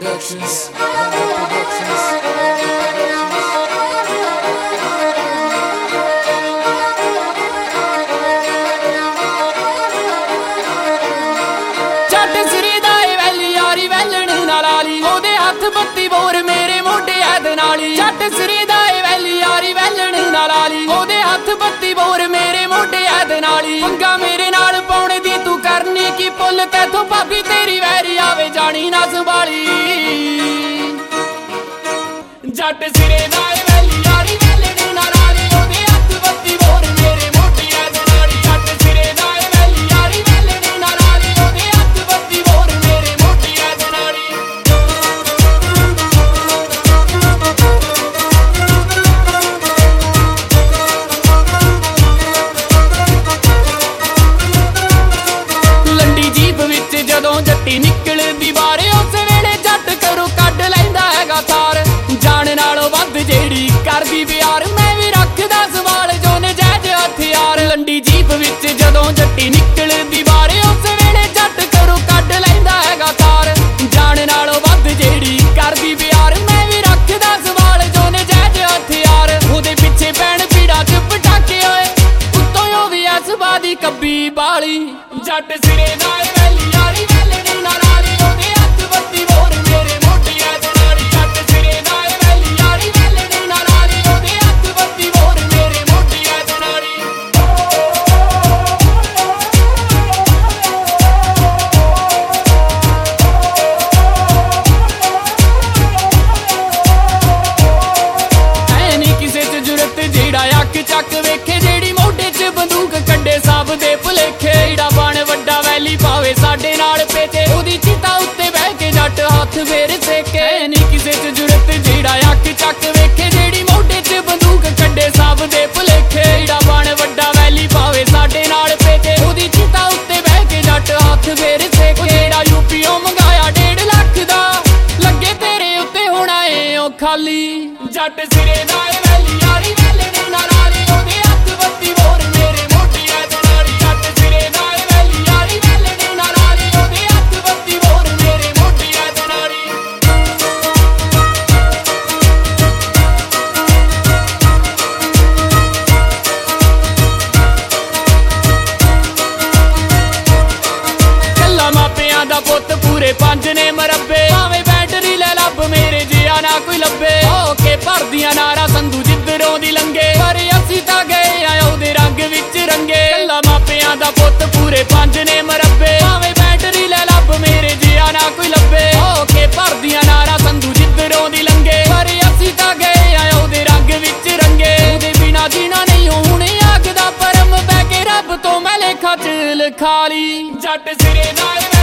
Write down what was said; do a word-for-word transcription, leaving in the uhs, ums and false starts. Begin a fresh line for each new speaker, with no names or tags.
Productions. Productions.
जट सिरे दा ए valley यारी वैलण नाल आली ओदे हत्थ बत्ती बोर मेरे मोढे ऐद नाली जट सिरे दा ए वैली यारी वैलण नाल आली ओदे हत्थ बत्ती बोर मेरे मोढे ऐद नाली पंगा मेरे नाल पाउणे दी तू करनी की पुल तैथों भाभी तेरी वैरी आवे जानी ना संभाली जट सिरे दा ए वैली यारी वैलण नाल आली ओदे हत्थ बत्ती बोर मेरे मोढे ऐद नाली जट सिरे दा ए वैली यारी वैलण नाल आली ओदे हत्थ बत्ती बोर मेरे मोढे ऐद नाली लंडी जीप विच जदों जट्टी निकलदी बारे उस वेले जट करो कढ लैंदा हैगा थार जान नालों वध जेड़ी करदी प्यार मैं भी रखदा सवाल जो नजायज हथियार लंडी जीप विच जदों जट्टी निकलदी बारे उस वेले जट करो कढ लैंदा हैगा थार जान नालों वध जेड़ी करदी प्यार मैं भी रखदा सवाल जो नजायज हथियार ओदे पिछे पैण पीड़ा च पटाके होए उत्तों ओ भी इस बादी कब्बी बाली जट सिरे दा ए वैली यारी वैलणी नाल आली ओदे हत्थ बत्ती बोर मेरे मोढे ऐद नाली जट सिरे दा ए वैली यारी वैलणी नाल आली ओदे हत्थ बत्ती बोर मेरे मोढे ऐद नाली ऐ नी किसे च जुरत जेड़ा अख चक वेखे जेड़ी मोढे च बंदूक कड्डे सब दे भुलेखे एड़ा बण वड्डा वैली पावे साडे नाल पेचे ओदी चिता उत्ते बह के जट हत्थ फेर सेके नी किसे च जुरत जेड़ा अख चक वेखे जेड़ी मोढे च बंदूक कड्डे सब दे भुलेखे एड़ा बण वड्डा वैली पावे साडे नाल पेचे ओदी चिता उत्ते बह के जट हत्थ फेर सेके जेड़ा यूपीओ मंगाया डेढ़ लख दा लगे तेरे उत्ते होना ए ओ खाली जट सिरे दा ए वैली यारी वैलणी नाल आली ओदे हत्थ बत्ती बोर मेरे मोढे ऐद नाली जट सिरे दा ए वैली यारी वैलणी नाल आली ओदे हत्थ बत्ती बोर मेरे मोढे ऐद नाली कल्ला मापियां दा पुੱਤ पूरे पंज ने मरब्बे भावें बैटरी ले लब मेरे जिया ना कोई लब्बे ओके भरदियां नारा संधू जिद्धरों दी लंघे पर असीं तां गए आ ओहदे रंग विच रंगे कल्ला मापियां दा पुੱਤ पूरे पंज ने मरब्बे भावें बैटरी ले लब मेरे जिया ना कोई लब्बे ओके भरदियां नारा संधू जिद्धरों दी लंघे पर असीं तां गए आ ओहदे रंग विच रंगे ओहदे बिना जीना नहीं हुणे आखदा परम बह के रब तो मैं लेखा च लिखा ली जट सिरे दा